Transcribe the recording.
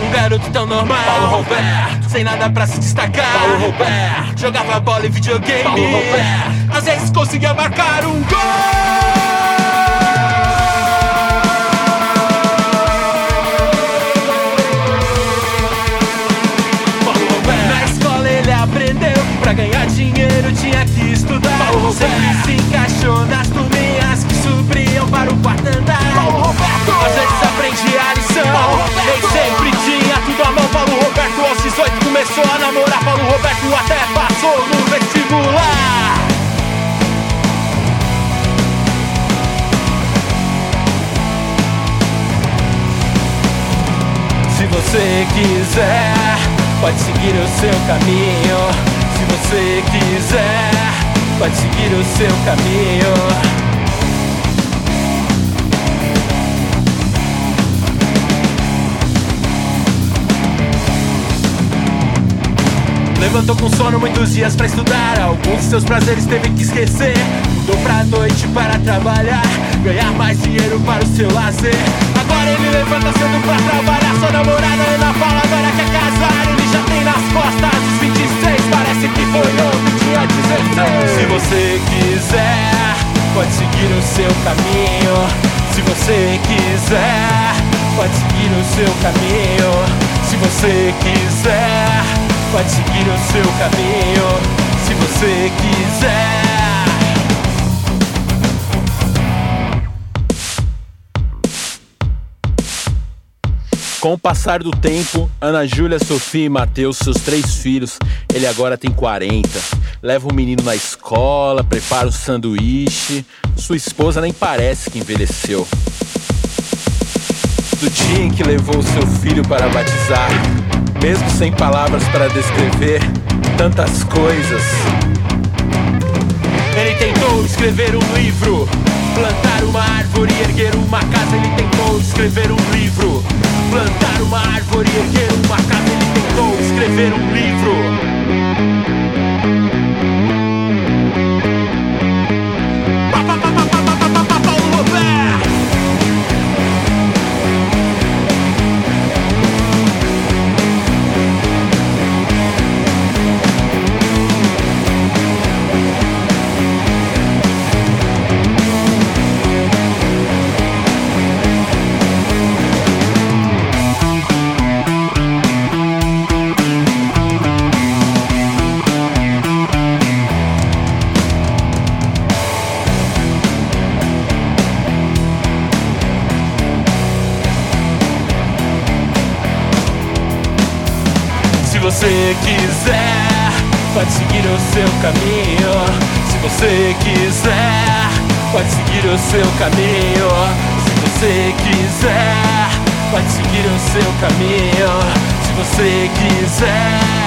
Um garoto tão normal, Paulo Roberto, sem nada pra se destacar, Paulo Roberto, jogava bola e videogame, Paulo Roberto, às vezes conseguia marcar um gol. Pra ganhar dinheiro tinha que estudar. Paulo Roberto sempre se encaixou nas turminhas que subiam para o quarto andar. Paulo Roberto às vezes aprendia a lição, nem sempre tinha tudo à mão. Paulo Roberto aos 18 começou a namorar. Paulo Roberto até passou no vestibular. Se você quiser, pode seguir o seu caminho. Se você quiser, pode seguir o seu caminho. Levantou com sono muitos dias pra estudar. Alguns de seus prazeres teve que esquecer. Mudou pra noite para trabalhar, ganhar mais dinheiro para o seu lazer. Agora ele levanta cedo pra trabalhar. Sua namorada Ana fala agora quer casar. Ele já tem nas costas os 26. Parece que foi ontem, tinha 16. Se você quiser, pode seguir o seu caminho. Se você quiser, pode seguir o seu caminho. Se você quiser, pode seguir o seu caminho. Se você quiser. Com o passar do tempo, Ana Júlia, Sofia e Mateus, seus 3 filhos, ele agora tem 40. Leva o menino na escola, prepara o sanduíche. Sua esposa nem parece que envelheceu. Do dia em que levou seu filho para batizar, mesmo sem palavras para descrever tantas coisas. Ele tentou escrever um livro, plantar uma árvore e erguer uma casa. Ele tentou escrever um livro, plantar uma árvore e erguer uma casa. Ele tentou escrever um livro. Paulo Roberto. Se você quiser, pode seguir o seu caminho. Se você quiser, pode seguir o seu caminho. Se você quiser, pode seguir o seu caminho. Se você quiser.